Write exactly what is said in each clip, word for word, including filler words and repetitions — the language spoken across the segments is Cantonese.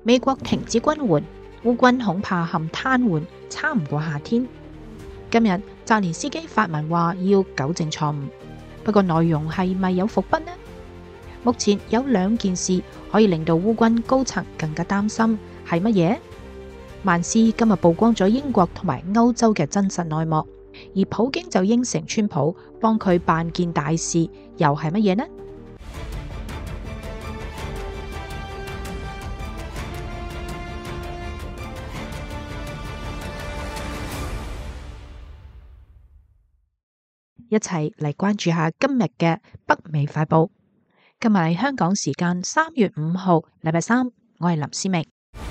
美國停止軍援，烏軍恐怕陷癱瘓，撐唔過夏天。今日澤連斯基發文話要糾正錯誤，不過內容係咪有伏筆呢？目前有兩件事可以令到烏軍高層更加擔心，係乜嘢？萬斯今日曝光咗英國同埋歐洲嘅真實內幕，而普京就應承川普幫佢辦件大事，又係乜嘢呢？一齊嚟關注下今日嘅北美快報。今日係香港時間三月五號，禮拜三，我係林思明。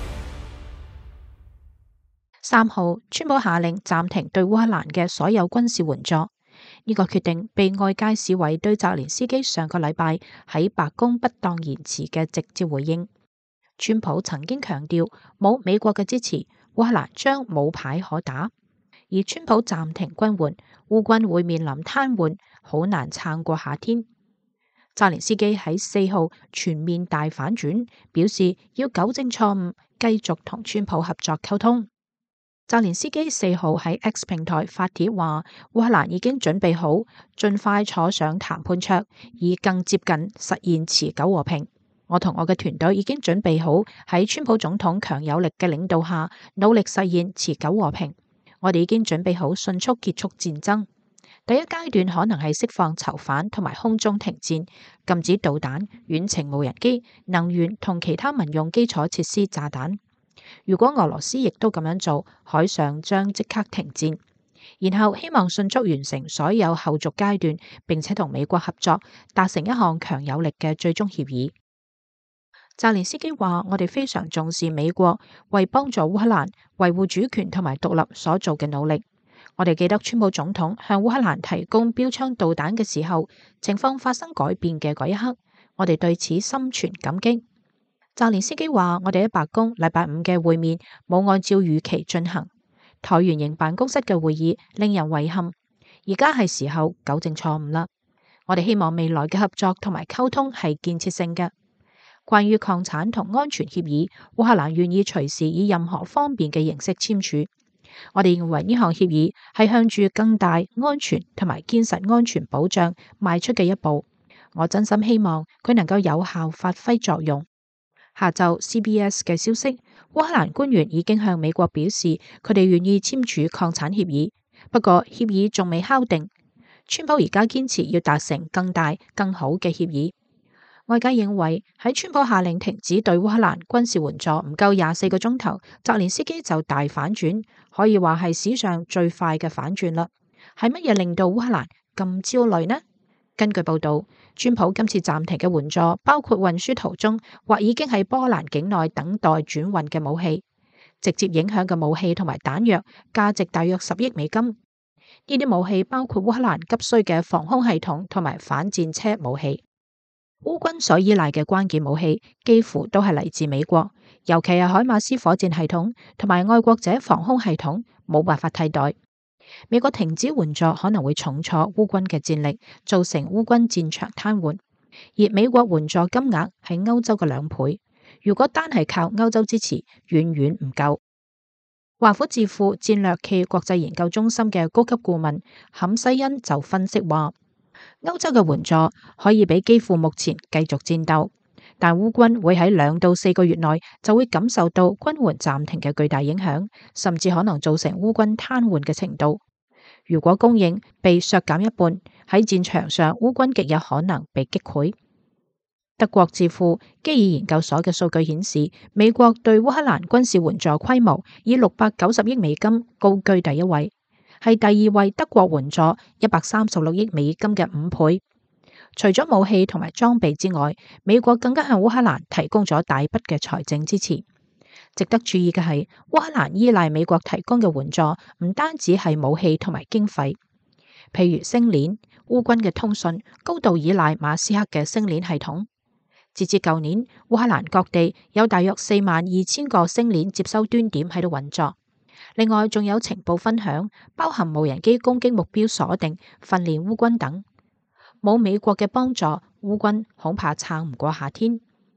三號，川普下令暫停對烏克蘭嘅所有軍事援助，呢個決定被外界視為對澤連斯基上個禮拜喺白宮不當言辭嘅直接回應。川普曾經強調，冇美國嘅支持，烏克蘭將冇牌可打。而川普暫停軍援，烏軍會面臨癱瘓，好難撐過夏天。澤連斯基喺四號全面大反轉，表示要糾正錯誤，繼續同川普合作溝通。澤連斯基四號喺 X 平台發帖話，烏克蘭已經準備好盡快坐上談判桌，以更接近實現持久和平。我同我嘅團隊已經準備好喺川普總統強有力嘅領導下，努力實現持久和平。我哋已經準備好迅速結束戰爭。第一階段可能係釋放囚犯同埋空中停戰，禁止導彈、遠程無人機、能源同其他民用基礎設施炸彈。如果俄羅斯亦都咁樣做，海上將即刻停戰。然後希望迅速完成所有後續階段，並且同美國合作，達成一項強有力嘅最終協議。澤連斯基話：我哋非常重視美國為幫助烏克蘭維護主權同埋獨立所做嘅努力。我哋記得川普總統向烏克蘭提供標槍導彈嘅時候，情況發生改變嘅嗰一刻，我哋對此心存感激。澤連斯基話：我哋喺白宮禮拜五嘅會面冇按照預期進行，橢圓形辦公室嘅會議令人遺憾。而家係時候糾正錯誤啦。我哋希望未來嘅合作同埋溝通係建設性嘅。關於礦產同安全協議，烏克蘭願意隨時以任何方便嘅形式簽署。我哋認為呢項協議係向住更大安全同埋堅實安全保障邁出嘅一步。我真心希望佢能夠有效發揮作用。下晝 C B S 嘅消息，烏克蘭官員已經向美國表示佢哋願意簽署礦產協議，不過協議仲未敲定。川普而家堅持要達成更大更好嘅協議。外界認為喺川普下令停止對烏克蘭軍事援助唔夠廿四個鐘頭，澤連斯基就大反轉，可以話係史上最快嘅反轉啦。係乜嘢令到烏克蘭咁焦慮呢？根據報道，川普今次暫停嘅援助包括運輸途中或已經喺波蘭境內等待轉運嘅武器，直接影響嘅武器同埋彈藥價值大約十億美金。呢啲武器包括烏克蘭急需嘅防空系統同埋反戰車武器。烏軍所依賴嘅關鍵武器幾乎都係嚟自美國，尤其係海馬斯火箭系統同埋愛國者防空系統，冇辦法替代。美國停止援助可能會重挫烏軍嘅戰力，造成烏軍戰場癱瘓。而美國援助金額係歐洲嘅兩倍，如果單係靠歐洲支持，遠遠唔夠。華府智庫戰略暨國際研究中心嘅高級顧問坎西恩就分析話，歐洲嘅援助可以俾基輔目前繼續戰鬥，但烏軍會喺兩到四個月內就會感受到軍援暫停嘅巨大影響，甚至可能造成烏軍癱瘓嘅程度。如果供應被削減一半，喺戰場上烏軍極有可能被擊潰。德國智庫基爾研究所嘅數據顯示，美國對烏克蘭軍事援助規模以六百九十億美金高居第一位，係第二位德國援助一百三十六億美金嘅五倍。除咗武器同埋裝備之外，美國更加向烏克蘭提供咗大筆嘅財政支持。值得注意嘅係，烏克蘭依賴美國提供嘅援助唔單止係武器同埋經費，譬如星鏈，烏軍嘅通訊高度依賴馬斯克嘅星鏈系統。截至舊年，烏克蘭各地有大約四萬二千個星鏈接收端點喺度運作。另外，仲有情報分享，包含無人機攻擊目標鎖定、訓練烏軍等。冇美國嘅幫助，烏軍恐怕撐唔過夏天。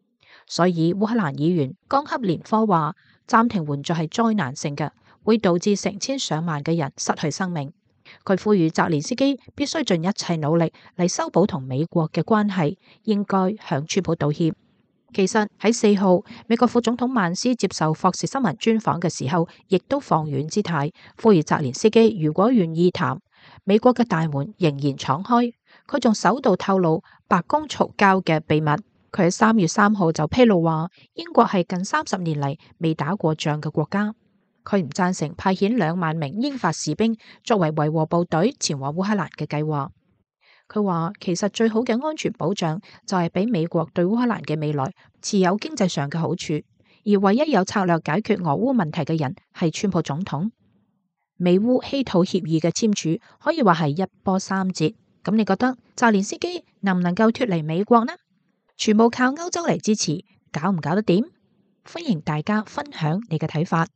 所以烏克蘭議員岡克連科話，暫停援助係災難性嘅，會導致成千上萬嘅人失去生命。佢呼籲澤連斯基必須盡一切努力嚟修補同美國嘅關係，應該向川普道歉。其實喺四號，美國副總統曼斯接受霍士新聞專訪嘅時候，亦都放軟姿態，呼籲澤連斯基如果願意談，美國嘅大門仍然敞開。佢仲首度透露白宮嘈交嘅秘密。佢喺三月三號就披露話，英國係近三十年嚟未打過仗嘅國家。佢唔贊成派遣兩萬名英法士兵作為維和部隊前往烏克蘭嘅計劃。佢話其實最好嘅安全保障就係俾美國對烏克蘭嘅未來持有經濟上嘅好處，而唯一有策略解決俄烏問題嘅人係川普總統。美烏稀土協議嘅簽署可以話係一波三折。咁你覺得澤連斯基能唔能夠脫離美國呢？全部靠歐洲嚟支持，搞唔搞得掂？歡迎大家分享你嘅睇法。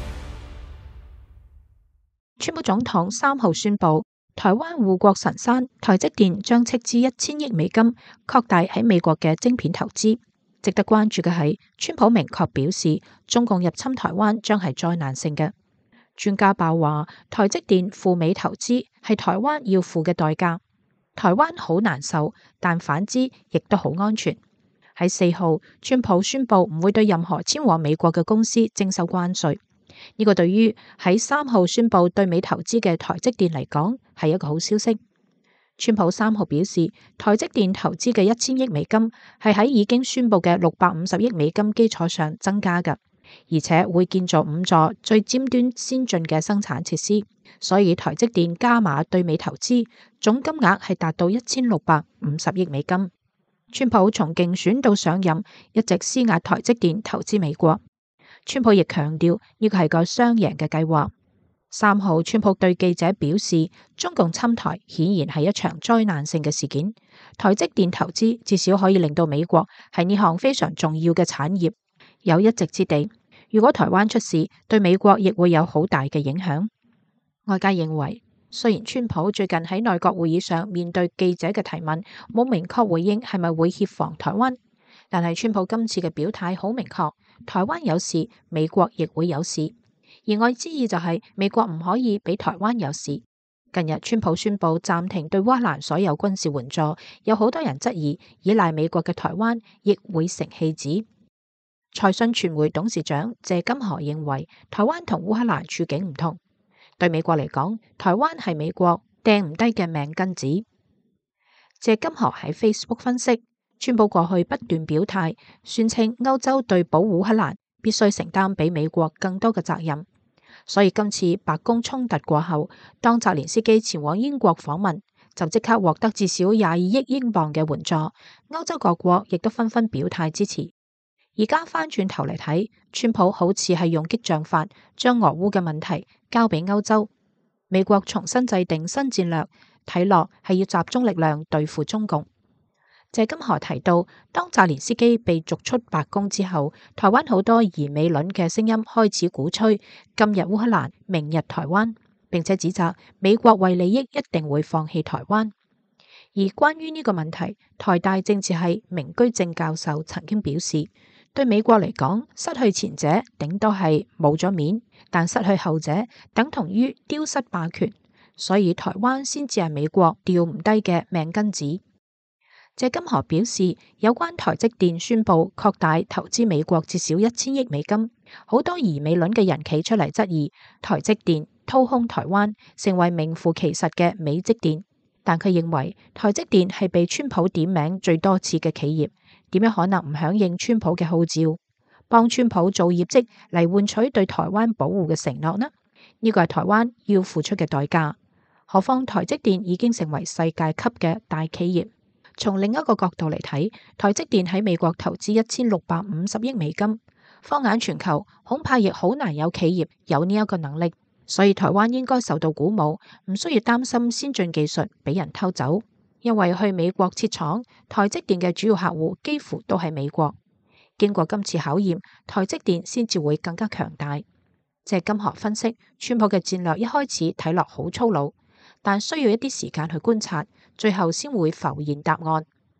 川普總統三號宣布，台灣護國神山台積電將斥資一千億美金擴大喺美國嘅晶片投資。值得關注嘅係，川普明確表示，中共入侵台灣將係災難性嘅。專家爆話，台積電赴美投資係台灣要付嘅代價。台灣好難受，但反之亦都好安全。喺四號，川普宣布唔會對任何遷往美國嘅公司徵收關稅。呢個對於喺三號宣布對美投資嘅台積電嚟講係一個好消息。川普三號表示，台積電投資嘅一千億美金係喺已經宣布嘅六百五十億美金基礎上增加嘅，而且會建造五座最尖端先進嘅生產設施。所以台積電加碼對美投資總金額係達到一千六百五十億美金。川普從競選到上任一直施壓台積電投資美國。川普亦強調呢個係個雙贏嘅計劃。三號，川普對記者表示，中共侵台顯然係一場災難性嘅事件。台積電投資至少可以令到美國喺呢項非常重要嘅產業有一席之地。如果台灣出事，對美國亦會有好大嘅影響。外界認為，雖然川普最近喺內閣會議上面對記者嘅提問，冇明確回應係咪會協防台灣，但係川普今次嘅表態好明確。台灣有事，美國亦會有事，言外之意就係美國唔可以俾台灣有事。近日川普宣布暫停對烏克蘭所有軍事援助，有好多人質疑依賴美國嘅台灣亦會成棄子。財訊傳媒董事長謝金河認為，台灣同烏克蘭處境唔同，對美國嚟講，台灣係美國掟唔低嘅命根子。謝金河喺 Facebook 分析，川普過去不斷表態，宣稱歐洲對保護烏克蘭必須承擔比美國更多嘅責任。所以今次白宮衝突過後，當澤連斯基前往英國訪問，就即刻獲得至少廿二億英鎊嘅援助。歐洲各國亦都紛紛表態支持。而家翻轉頭嚟睇，川普好似係用激將法，將俄烏嘅問題交俾歐洲。美國重新制定新戰略，睇落係要集中力量對付中共。謝金河提到，當澤連斯基被逐出白宮之後，台灣好多疑美論嘅聲音開始鼓吹今日烏克蘭，明日台灣，並且指責美國為利益一定會放棄台灣。而關於呢個問題，台大政治系明居正教授曾經表示，對美國嚟講，失去前者頂多係冇咗面，但失去後者等同於丟失霸權，所以台灣先至係美國掉唔低嘅命根子。謝金河表示，有關台積電宣布擴大投資美國至少一千億美金，好多疑美論嘅人企出嚟質疑台積電掏空台灣，成為名副其實嘅美積電。但佢認為台積電係被川普點名最多次嘅企業，點樣可能唔響應川普嘅號召，幫川普做業績嚟換取對台灣保護嘅承諾呢？呢個係台灣要付出嘅代價。何況台積電已經成為世界級嘅大企業。從另一個角度嚟睇，台積電喺美國投資一千六百五十億美金，放眼全球，恐怕亦好難有企業有呢一個能力。所以台灣應該受到鼓舞，唔需要擔心先進技術俾人偷走，因為去美國設廠，台積電嘅主要客戶幾乎都係美國。經過今次考驗，台積電先至會更加強大。謝金河分析，川普嘅戰略一開始睇落好粗魯，但需要一啲時間去觀察，最後先會浮現答案。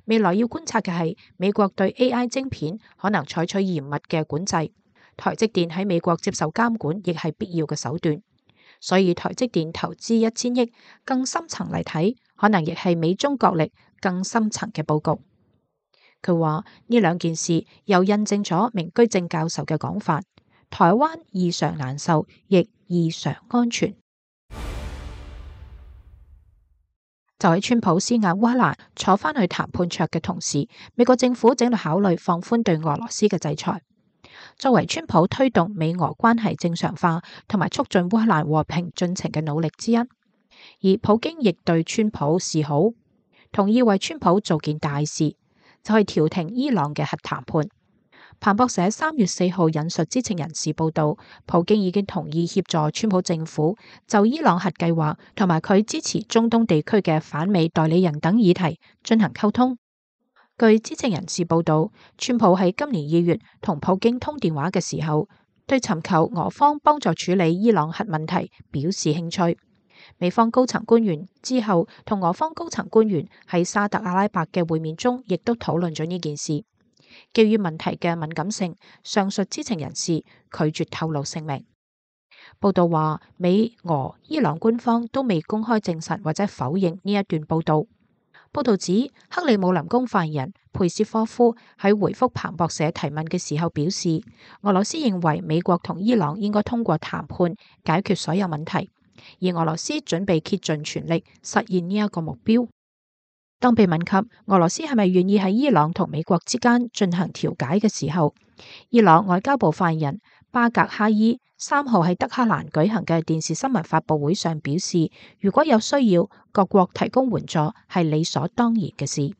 未來要觀察嘅係美國對 A I 晶片可能採取嚴密嘅管制，台積電喺美國接受監管亦係必要嘅手段。所以台積電投資一千億，更深層嚟睇，可能亦係美中角力更深層嘅佈局。佢話呢兩件事又印證咗明居正教授嘅講法：台灣異常難受，亦異常安全。就喺川普施壓烏克蘭坐返去談判桌嘅同時，美國政府正喺度考慮放寬對俄羅斯嘅制裁，作為川普推動美俄關係正常化同埋促進烏克蘭和平進程嘅努力之一。而普京亦對川普示好，同意為川普做件大事，就係調停伊朗嘅核談判。彭博社三月四號引述知情人士報道，普京已經同意協助川普政府就伊朗核計劃同埋佢支持中東地區嘅反美代理人等議題進行溝通。據知情人士報道，川普喺今年二月同普京通電話嘅時候，對尋求俄方幫助處理伊朗核問題表示興趣。美方高層官員之後同俄方高層官員喺沙特阿拉伯嘅會面中，亦都討論咗呢件事。基於問題嘅敏感性，上述知情人士拒絕透露姓名。報道話，美俄伊朗官方都未公開證實或者否認呢一段報道。報道指，克里姆林宮發言人佩斯科夫喺回覆彭博社提問嘅時候表示，俄羅斯認為美國同伊朗應該通過談判解決所有問題，而俄羅斯準備竭盡全力實現呢一個目標。當被問及俄羅斯係咪願意喺伊朗同美國之間進行調解嘅時候，伊朗外交部發言人巴格哈伊三號喺德黑蘭舉行嘅電視新聞發佈會上表示，如果有需要，各國提供援助係理所當然嘅事。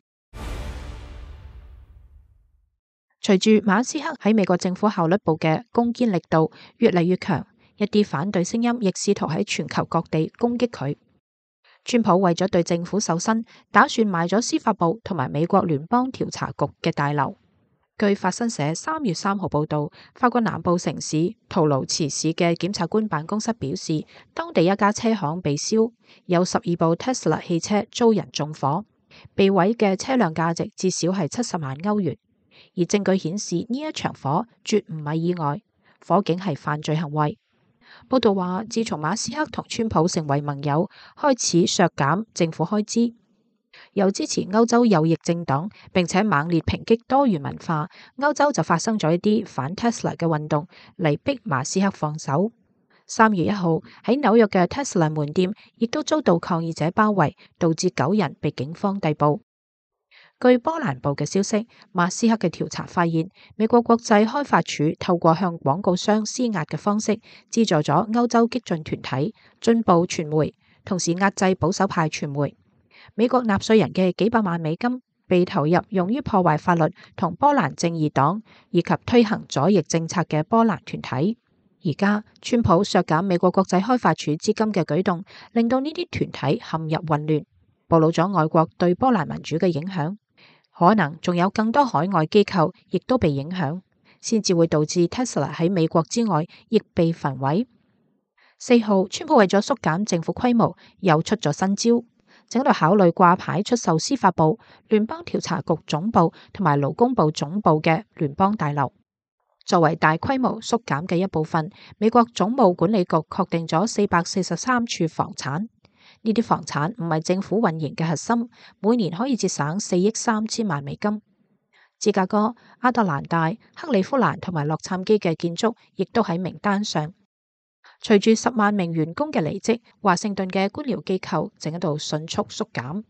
隨住馬斯克喺美國政府效率部嘅攻堅力度越嚟越強，一啲反對聲音亦試圖喺全球各地攻擊佢。川普為咗對政府瘦身，打算賣咗司法部同埋美國聯邦調查局嘅大樓。據法新社三月三號報道，法國南部城市圖盧茨市嘅檢察官辦公室表示，當地一家車行被燒，有十二部 Tesla 汽車遭人縱火，被毀嘅車輛價值至少係七十萬歐元。而證據顯示呢一場火絕唔係意外，火警係犯罪行為。報道話，自從馬斯克同川普成為盟友，開始削減政府開支，又支持歐洲右翼政黨，並且猛烈抨擊多元文化，歐洲就發生咗一啲反 Tesla 嘅運動嚟逼馬斯克放手。三月一號喺紐約嘅 Tesla 門店亦都遭到抗議者包圍，導致九人被警方逮捕。據波蘭報嘅消息，馬斯克嘅調查發現，美國國際開發署透過向廣告商施壓嘅方式，資助咗歐洲激進團體、進步傳媒，同時壓制保守派傳媒。美國納稅人嘅幾百萬美金被投入用於破壞法律同波蘭正義黨以及推行左翼政策嘅波蘭團體。而家川普削減美國國際開發署資金嘅舉動，令到呢啲團體陷入混亂，暴露咗外國對波蘭民主嘅影響。可能仲有更多海外機構亦都被影響，先至會導致 Tesla 喺美國之外亦被焚毀。四號，川普為咗縮減政府規模，又出咗新招，正喺度考慮掛牌出售司法部、聯邦調查局總部同埋勞工部總部嘅聯邦大樓。作為大規模縮減嘅一部分，美國總務管理局確定咗四百四十三處房產。呢啲房產唔係政府運營嘅核心，每年可以節省四億三千萬美金。芝加哥、亞特蘭大、克利夫蘭同埋洛杉磯嘅建築亦都喺名單上。隨住十萬名員工嘅離職，華盛頓嘅官僚機構正喺度迅速縮減。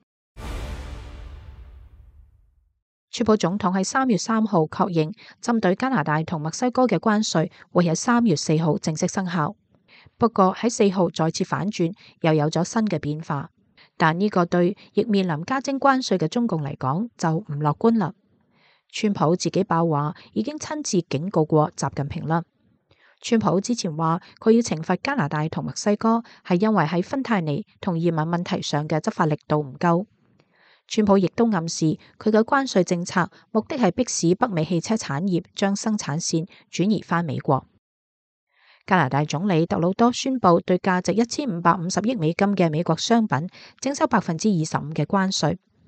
川普總統喺三月三號確認，針對加拿大同墨西哥嘅關稅會喺三月四號正式生效。不過喺四號再次反轉，又有咗新嘅變化。但呢個對亦面臨加徵關稅嘅中共嚟講就唔樂觀啦。川普自己爆話已經親自警告過習近平啦。川普之前話佢要懲罰加拿大同墨西哥，係因為喺芬太尼同移民問題上嘅執法力度唔夠。川普亦都暗示佢嘅關稅政策目的係迫使北美汽車產業將生產線轉移返美國。加拿大總理特魯多宣布對價值一千五百五十億美金嘅美國商品徵收百分之二十五嘅關稅。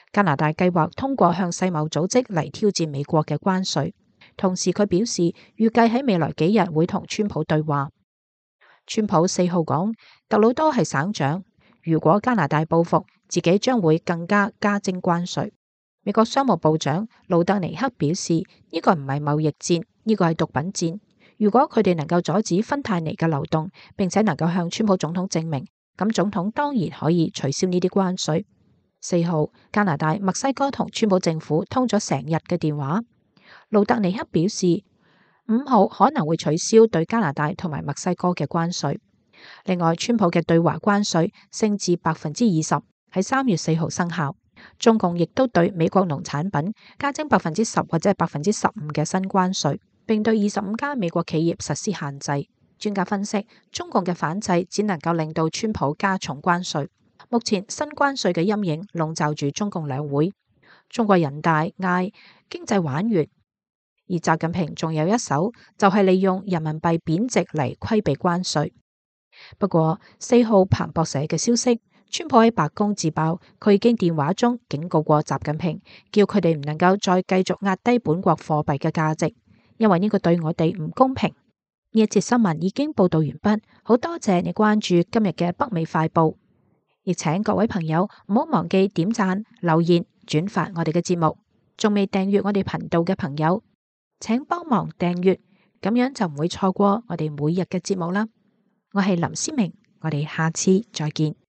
加拿大計劃通過向世貿組織嚟挑戰美國嘅關稅，同時佢表示預計喺未來幾日會同川普對話。川普四號講，特魯多係省長，如果加拿大報復，自己將會更加加徵關稅。美國商務部長盧特尼克表示，呢個唔係貿易戰，呢個係毒品戰。如果佢哋能夠阻止芬太尼嘅流動，並且能夠向川普總統證明，咁總統當然可以取消呢啲關稅。四號，加拿大、墨西哥同川普政府通咗成日嘅電話。盧特尼克表示，五號可能會取消對加拿大同埋墨西哥嘅關稅。另外，川普嘅對華關稅升至百分之二十，喺三月四號生效。中共亦都對美國農產品加徵百分之十或者係百分之十五嘅新關稅，並對二十五家美國企業實施限制。專家分析，中共嘅反制只能夠令到川普加重關稅。目前新關稅嘅陰影籠罩住中共兩會，中國人大嗌經濟玩完，而習近平仲有一手，就係利用人民幣貶值嚟規避關稅。不過四號彭博社嘅消息，川普喺白宮自爆，佢已經電話中警告過習近平，叫佢哋唔能夠再繼續壓低本國貨幣嘅價值，因為呢個對我哋唔公平。呢一節新聞已經報道完畢，好多謝你關注今日嘅北美快報。亦請各位朋友唔好忘記點讚、留言、轉發我哋嘅節目。仲未訂閱我哋頻道嘅朋友，請幫忙訂閱，咁樣就唔會錯過我哋每日嘅節目啦。我係林思明，我哋下次再見。